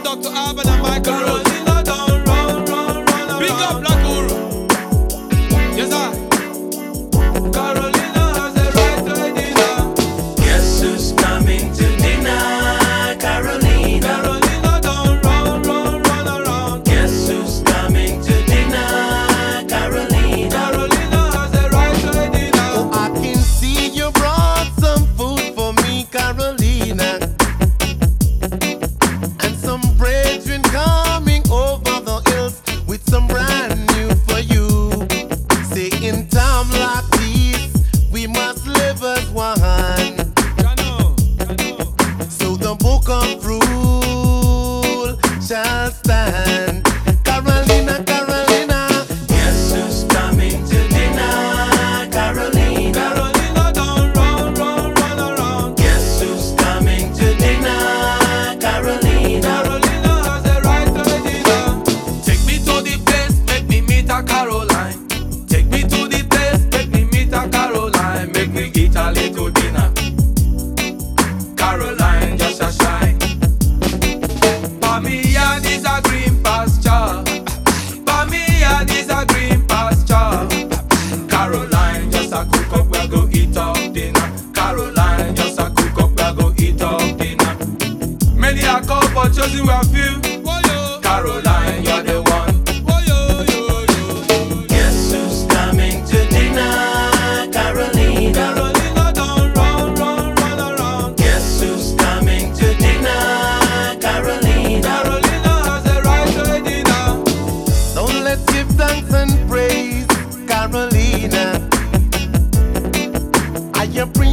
Dr. Alban and Michael Rose. Carolina don't run Big up around. Black Guru. Yes, I. Carolina has the right to dinner. Guess who's coming to dinner? Carolina. Carolina don't run around. Guess who's coming to dinner? Carolina. Carolina has the right to dinner. Oh, I can see you brought some food for me, Carolina. And some brethren coming over the hills with some brand new for you. Say in time like this, we must live as one. So the book of rule shall stand. Carolina, Carolina. Guess who's coming to dinner? Carolina. Carolina don't run around. Guess who's coming to dinner? Carolina. Carolina has the right to dinner. Take me to the place, make me meet a Caroline. Take me to the place, make me meet a Caroline. Make me eat a little dinner. Caroline just a shine. Pamian is a green pasture. Pamian is a green pasture. Caroline just a cook up, we go eat up dinner. Caroline just a cook up, we go eat up dinner. Many a cup, but choosing we a few. Caroline, you're the one. Guess who's coming to dinner? Carolina. Carolina don't run around. Guess who's coming to dinner? Carolina. Carolina has the right to dinner. So let's give thanks and praise, Carolina. I am